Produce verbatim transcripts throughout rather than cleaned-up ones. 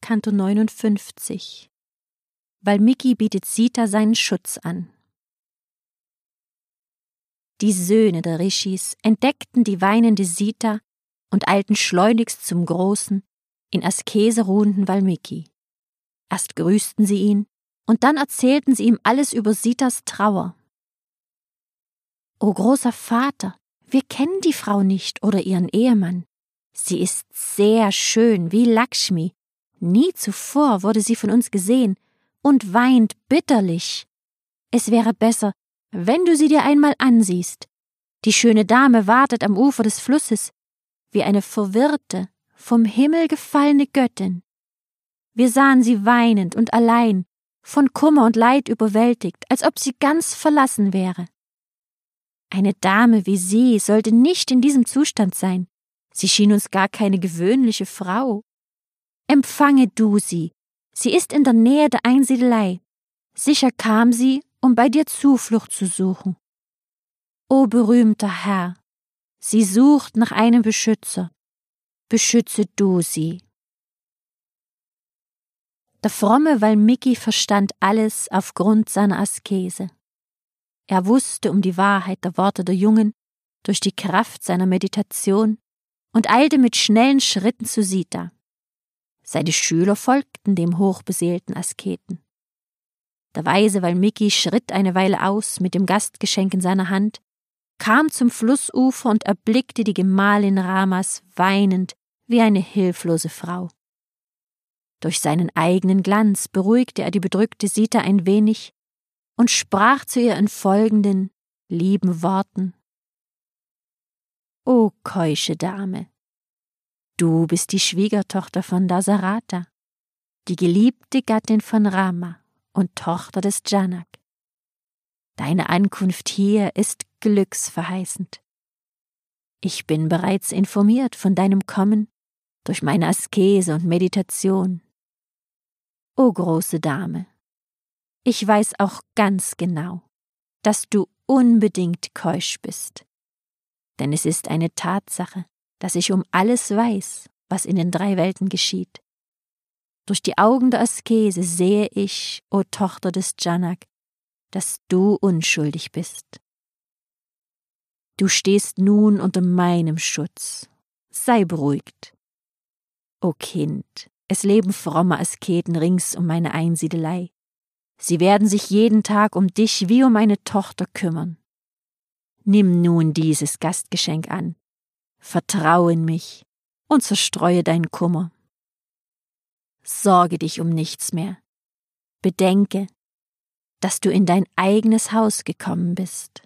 Kanto neunundfünfzig. Valmiki bietet Sita seinen Schutz an. Die Söhne der Rishis entdeckten die weinende Sita und eilten schleunigst zum großen, in Askese ruhenden Valmiki. Erst grüßten sie ihn, und dann erzählten sie ihm alles über Sitas Trauer. »O großer Vater, wir kennen die Frau nicht oder ihren Ehemann. Sie ist sehr schön wie Lakshmi. Nie zuvor wurde sie von uns gesehen und weint bitterlich. Es wäre besser, wenn du sie dir einmal ansiehst. Die schöne Dame wartet am Ufer des Flusses, wie eine verwirrte, vom Himmel gefallene Göttin. Wir sahen sie weinend und allein, von Kummer und Leid überwältigt, als ob sie ganz verlassen wäre. Eine Dame wie sie sollte nicht in diesem Zustand sein. Sie schien uns gar keine gewöhnliche Frau. Empfange du sie. Sie ist in der Nähe der Einsiedelei. Sicher kam sie, um bei dir Zuflucht zu suchen. O berühmter Herr, sie sucht nach einem Beschützer. Beschütze du sie. Der fromme Valmiki verstand alles aufgrund seiner Askese. Er wusste um die Wahrheit der Worte der Jungen durch die Kraft seiner Meditation und eilte mit schnellen Schritten zu Sita. Seine Schüler folgten dem hochbeseelten Asketen. Der weise Valmiki schritt eine Weile aus mit dem Gastgeschenk in seiner Hand, kam zum Flussufer und erblickte die Gemahlin Ramas weinend wie eine hilflose Frau. Durch seinen eigenen Glanz beruhigte er die bedrückte Sita ein wenig und sprach zu ihr in folgenden lieben Worten: »O keusche Dame, du bist die Schwiegertochter von Dasarata, die geliebte Gattin von Rama und Tochter des Janak. Deine Ankunft hier ist glücksverheißend. Ich bin bereits informiert von deinem Kommen durch meine Askese und Meditation. O große Dame, ich weiß auch ganz genau, dass du unbedingt keusch bist. Denn es ist eine Tatsache, dass ich um alles weiß, was in den drei Welten geschieht. Durch die Augen der Askese sehe ich, o Tochter des Janak, dass du unschuldig bist. Du stehst nun unter meinem Schutz. Sei beruhigt. O Kind, es leben fromme Asketen rings um meine Einsiedelei. Sie werden sich jeden Tag um dich wie um eine Tochter kümmern. Nimm nun dieses Gastgeschenk an, vertraue in mich und zerstreue deinen Kummer. Sorge dich um nichts mehr. Bedenke, dass du in dein eigenes Haus gekommen bist.«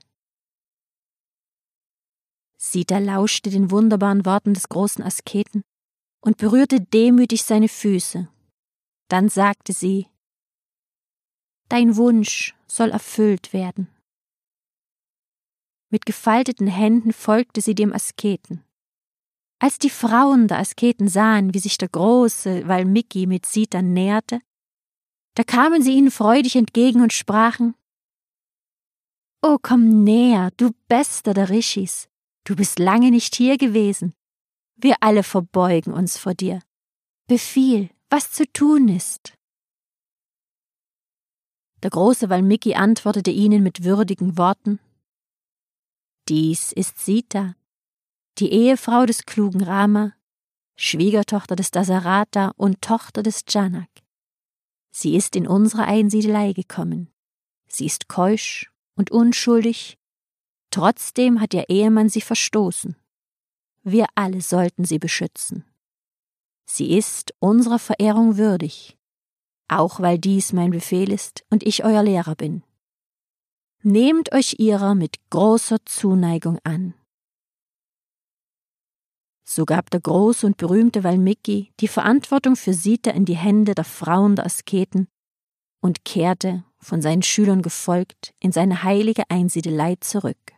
Sita lauschte den wunderbaren Worten des großen Asketen und berührte demütig seine Füße. Dann sagte sie: »Dein Wunsch soll erfüllt werden.« Mit gefalteten Händen folgte sie dem Asketen. Als die Frauen der Asketen sahen, wie sich der große Valmiki mit Sita näherte, da kamen sie ihnen freudig entgegen und sprachen: »O, komm näher, du Bester der Rishis, du bist lange nicht hier gewesen. Wir alle verbeugen uns vor dir. Befiehl, was zu tun ist.« Der große Valmiki antwortete ihnen mit würdigen Worten: »Dies ist Sita, die Ehefrau des klugen Rama, Schwiegertochter des Dasarata und Tochter des Janak. Sie ist in unsere Einsiedelei gekommen. Sie ist keusch und unschuldig, trotzdem hat ihr Ehemann sie verstoßen. Wir alle sollten sie beschützen. Sie ist unserer Verehrung würdig, auch weil dies mein Befehl ist und ich euer Lehrer bin. Nehmt euch ihrer mit großer Zuneigung an.« So gab der große und berühmte Valmiki die Verantwortung für Sita in die Hände der Frauen der Asketen und kehrte, von seinen Schülern gefolgt, in seine heilige Einsiedelei zurück.